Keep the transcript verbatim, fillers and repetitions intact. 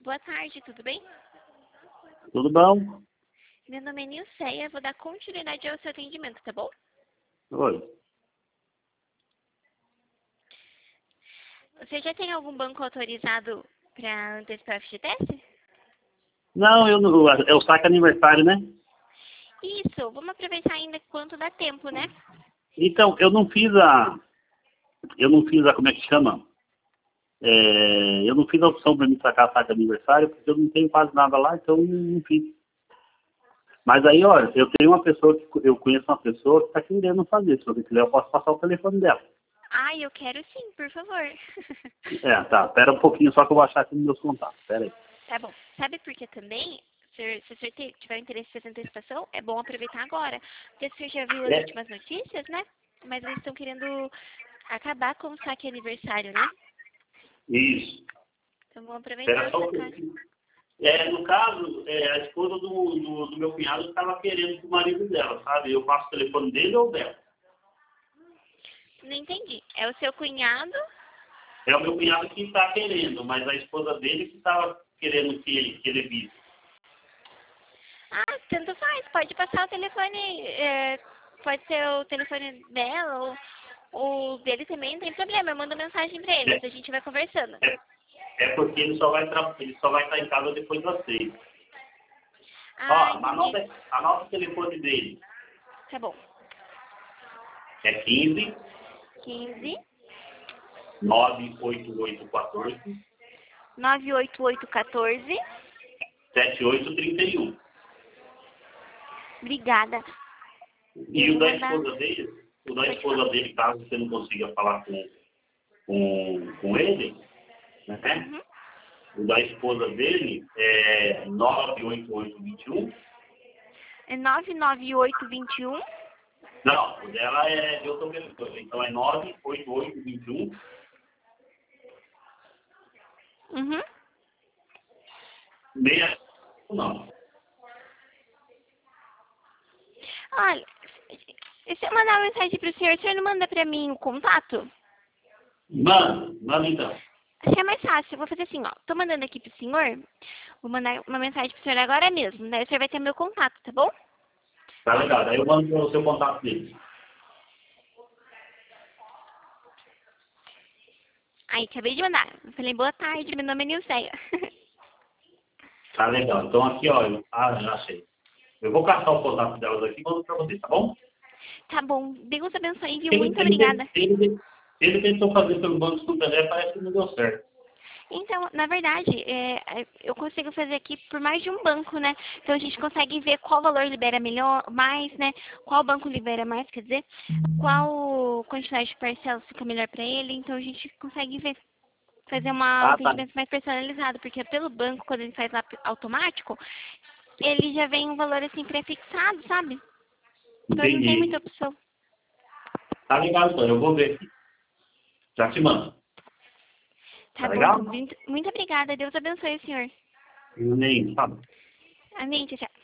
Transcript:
Boa tarde, tudo bem? Tudo bom? Meu nome é Nilceia, vou dar continuidade ao seu atendimento, tá bom? Oi. Você já tem algum banco autorizado para antecipar o F G T S? Não, eu não. É o saque aniversário, né? Isso, vamos aproveitar ainda enquanto dá tempo, né? Então, eu não fiz a. Eu não fiz a. Como é que chama? É, eu não fiz a opção para me sacar saque aniversário, porque eu não tenho quase nada lá, então eu não fiz. Mas aí, olha, eu tenho uma pessoa que. Eu conheço uma pessoa que está querendo fazer. Se você quiser, eu posso passar o telefone dela. Ah, eu quero sim, por favor. É, tá. Espera um pouquinho só que eu vou achar aqui nos meus contatos. Espera aí. Tá bom. Sabe por que também? Se, se você te- tiver interesse em fazer antecipação, é bom aproveitar agora. Porque você já viu as É, últimas notícias, né? Mas eles estão querendo acabar com o saque aniversário, né? isso. Então vamos aproveitar Espera o só um sacar. pouquinho. É, no caso, é, a esposa do, do, do meu cunhado estava querendo com o marido dela, sabe? Eu passo o telefone dele ou dela. Não entendi. É o seu cunhado? É o meu cunhado que está querendo, mas a esposa dele que estava querendo que ele, que ele visse. Ah, tanto faz. Pode passar o telefone. é, pode ser o telefone dela ou o dele também, não tem problema. Eu mando mensagem pra eles, a É, gente vai conversando. é, é porque ele só vai tra- ele só vai estar em casa depois das seis. Ah, Ó, entendi. anota, anota o telefone dele. Tá bom. É quinze, quinze, nove oito oito um quatro, nove oito oito um quatro. sete oito três um. Obrigada. E Eu o vou da mandar. esposa dele, o da Pode falar. esposa dele, caso você não consiga falar com, com, com ele, né? Uhum. O da esposa dele é nove oito oito dois um. É nove nove oito dois um. Não, o dela é de outra pessoa. Então é nove oito oito dois um. Uhum. Meia. Não. Olha, e se eu mandar uma mensagem pro senhor, o senhor não manda pra mim o contato? Manda, manda então. Acho que é mais fácil. Eu vou fazer assim, ó. Tô mandando aqui pro senhor. Vou mandar uma mensagem pro senhor agora mesmo. Daí o senhor vai ter meu contato, tá bom? Tá legal. Daí eu mando o seu contato dele. Aí, acabei de mandar. Eu falei, boa tarde, meu nome é Nilceia. Tá legal. Então aqui, ó. Eu, ah, já achei. Eu vou caçar o contato delas aqui e mando pra você, tá bom? Tá bom. Deus abençoe, viu? Ele, Muito ele, obrigada. ele, ele tentou fazer pelo Banco Santander, parece que não deu certo. Então, na verdade, é, é, eu consigo fazer aqui por mais de um banco, né? Então a gente consegue ver qual valor libera melhor, mais, né? Qual banco libera mais, quer dizer, qual quantidade de parcelas fica melhor para ele. Então a gente consegue ver, fazer uma, um Ah, tá. atendimento mais personalizado, porque pelo banco, quando ele faz lá automático, ele já vem um valor assim prefixado, sabe? Então não tem muita Entendi. opção. Tá legal, então. Eu vou ver aqui. Já te mando. Tá Tá bom, então. legal? Muito, muito obrigada. Deus abençoe o senhor. Nem, sabe? Amém, tchau, tchau.